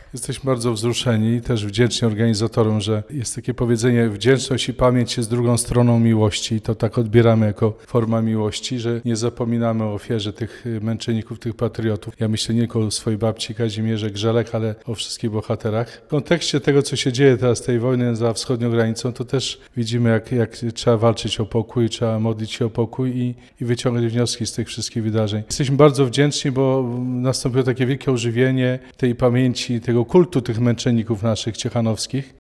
Jesteśmy bardzo wzruszeni i też wdzięczni organizatorom, że jest takie powiedzenie: wdzięczność i pamięć jest drugą stroną miłości, i to tak odbieramy jako forma miłości, że nie zapominamy o ofierze tych męczenników, tych patriotów. Ja myślę nie tylko o swojej babci Kazimierze Grzelek, ale o wszystkich bohaterach. W kontekście tego, co się dzieje teraz, tej wojny za wschodnią granicą, to też widzimy, jak trzeba walczyć o pokój, trzeba modlić się o pokój i wyciągać wnioski z tych wszystkich wydarzeń. Jesteśmy bardzo wdzięczni, bo nastąpiło takie wielkie ożywienie tej pamięci, tego kultu tych męczenników naszych ciechanowskich.